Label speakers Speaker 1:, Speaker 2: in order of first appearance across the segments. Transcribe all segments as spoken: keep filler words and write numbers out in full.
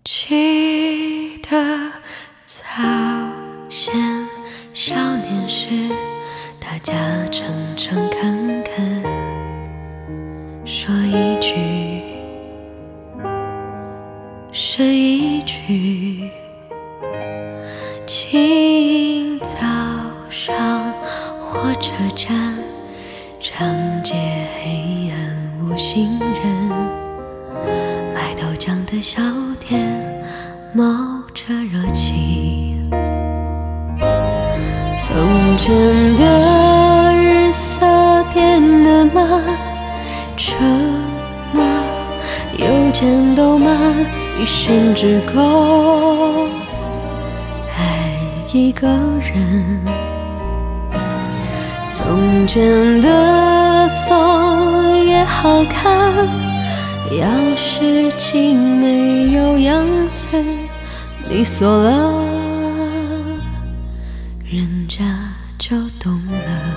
Speaker 1: 记得早先少年时，大家诚诚恳恳，说一句是一句。清早上火车站，长街黑暗无行人，卖豆浆的小店冒着热气。从前的日色变得慢，车马邮件都慢，一生只够爱一个人。从前的锁也好看，钥匙精没有样子，你锁了，人家就懂了。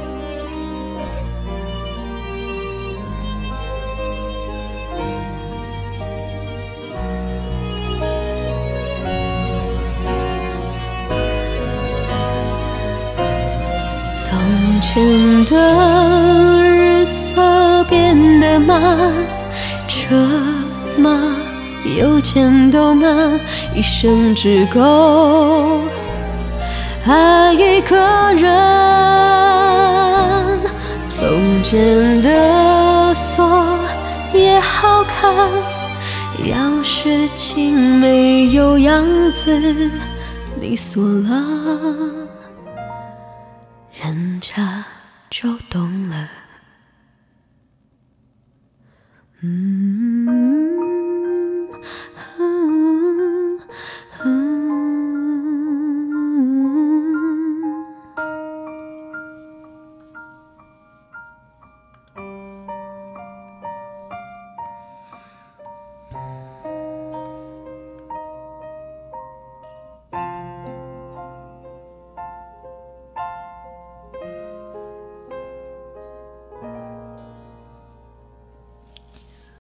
Speaker 1: 从前的日色变得慢，车马邮件都慢，一生只够爱一个人。从前的锁也好看，钥匙精没有样子，你锁了，人家就懂了。嗯。